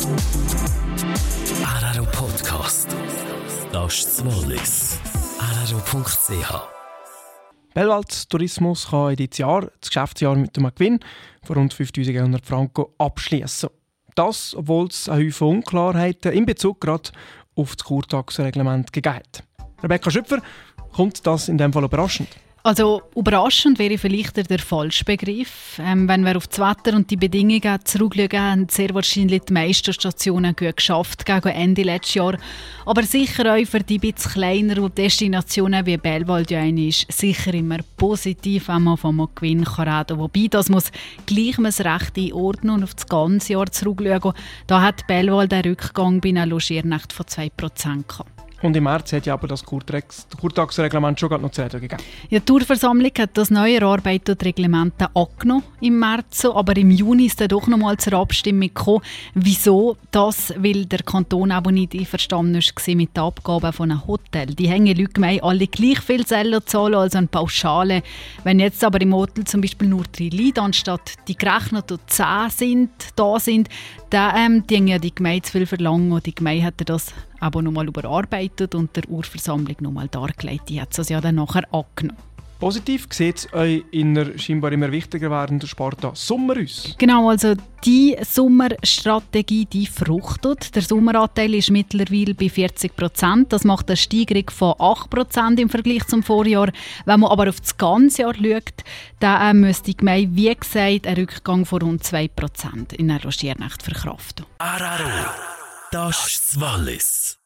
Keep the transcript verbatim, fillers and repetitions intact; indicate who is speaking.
Speaker 1: Araro Podcast. Das ist das Wallis. araro punkt c h.
Speaker 2: Bellwald Tourismus kann in diesem Jahr das Geschäftsjahr mit einem Gewinn von rund fünftausendeinhundert Franken abschließen. Das, obwohl es eine Häufige Unklarheiten in Bezug gerade auf das Kurtaxenreglement gegeben hat. Rebecca Schüpfer, kommt das in diesem Fall überraschend?
Speaker 3: Also überraschend wäre vielleicht der falsche Begriff. Ähm, wenn wir auf das Wetter und die Bedingungen zurückschauen, haben sehr wahrscheinlich die meisten Stationen gut geschafft gegen Ende letztes Jahr. Aber sicher auch für die etwas kleineren Destinationen wie Bellwald ja eine ist sicher immer positiv, wenn man von einem Gewinn reden kann. Wobei, das muss gleich man es recht einordnen und auf das ganze Jahr zurückschauen. Da hat Bellwald einen Rückgang bei einer Logiernächte von zwei Prozent gehabt.
Speaker 2: Und im März hat ja aber das Kurtaxenreglement schon noch zu reden gegeben.
Speaker 3: Ja, die Tourversammlung hat das neu erarbeitete Reglement angenommen im März, aber im Juni ist dann doch noch mal zur Abstimmung gekommen. Wieso? Das, weil der Kanton auch nicht einverstanden war mit den Abgaben von einem Hotel. Die haben Leute gemeint, alle gleich viel zahlen als eine Pauschale. Wenn jetzt aber im Hotel zum Beispiel nur drei Leute anstatt die gerechneten zehn sind, da sind, dann ähm, die haben ja die Gemeinde zu viel verlangen und die Gemeinde hat das aber nochmal überarbeitet und der Urversammlung nochmal dargelegt. Die hat es ja dann nachher angenommen.
Speaker 2: Positiv sieht es euch in der scheinbar immer wichtiger werdenden Sparta Sommer aus.
Speaker 3: Genau, also die Sommerstrategie, die fruchtet. Der Sommeranteil ist mittlerweile bei vierzig Prozent. Das macht eine Steigerung von acht Prozent im Vergleich zum Vorjahr. Wenn man aber auf das ganze Jahr schaut, dann müsste die Gemeinde, wie gesagt, einen Rückgang von rund zwei Prozent in einer Logiernächte verkraften.
Speaker 1: Araro. Das ist das Wallis.